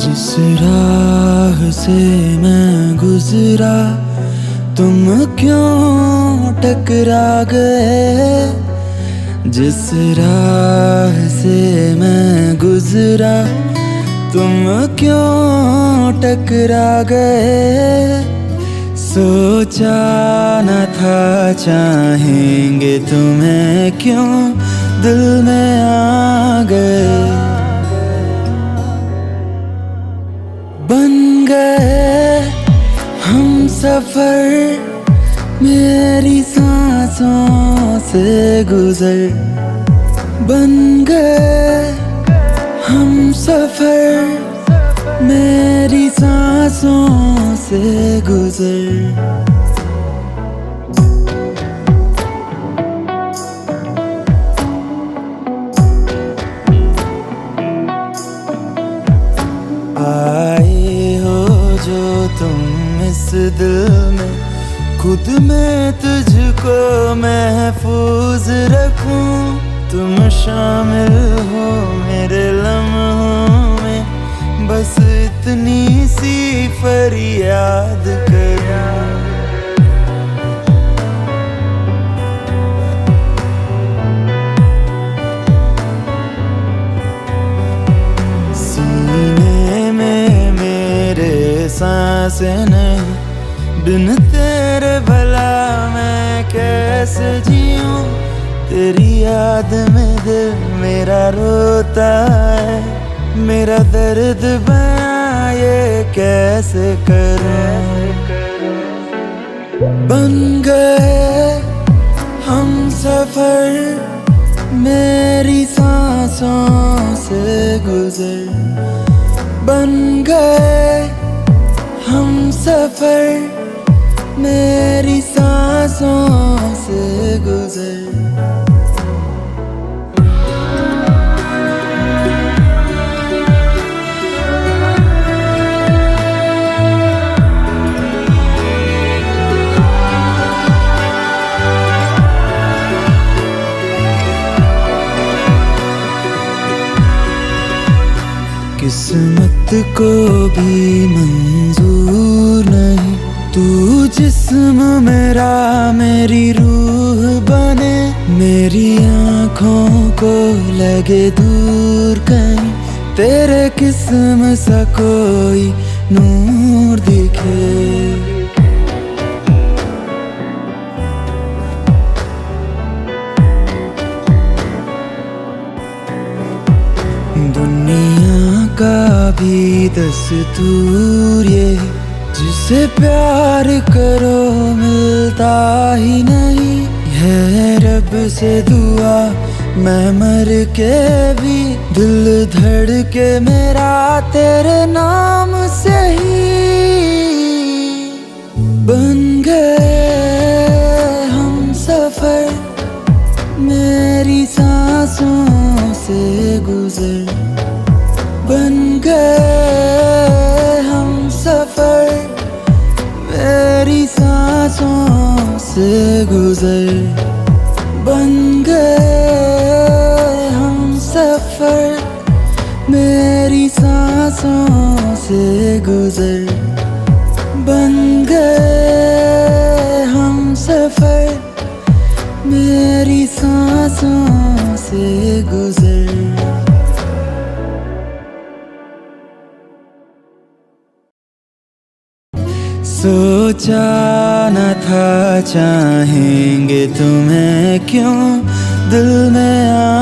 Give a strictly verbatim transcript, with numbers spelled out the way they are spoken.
जिस राह से मैं गुजरा तुम क्यों टकरा गए। जिस राह से मैं गुजरा तुम क्यों टकरा गए। सोचा न था चाहेंगे तुम्हें क्यों दिल में आ गए। बन गए हम सफर मेरी सांसों से गुजर। बन गए हम सफर मेरी सांसों से गुजर। आए हो जो तुम इस दिल में खुद में तुझको महफूज रखूं। तुम शामिल हो मेरे लम्हों में बस इतनी सी फरियाद करूं। सीने में मेरे सांसें नहीं बिन तेरे भला मैं कैसे जीऊं। तेरी याद में दिल मेरा रोता है मेरा दर्द बयां ये कैसे करूं। बन गए हम सफर मेरी सांसों से गुजर। बन गए हम सफर मेरी सांसों से गुजर। किस्मत को भी मंजूर नहीं तू जिस्म मेरा मेरी रूह बने। मेरी आँखों को लगे दूर कहीं तेरे किस्म सा कोई नूर दिखे। दुनिया का भी दस्तूर ये जिसे प्यार करो मिलता ही नहीं है। रब से दुआ मैं मर के भी दिल धड़ के मेरा तेरे नाम से ही। बन गए हम सफर मेरी सांसों से गुजर। बन गए हम सफर मेरी सांसों से गुजर। बन गए हम सफर मेरी सांसों से गुजर। बन गए हम सफर मेरी सांसों से गुजर। सोचा न था चाहेंगे तुम्हें क्यों दिल में आ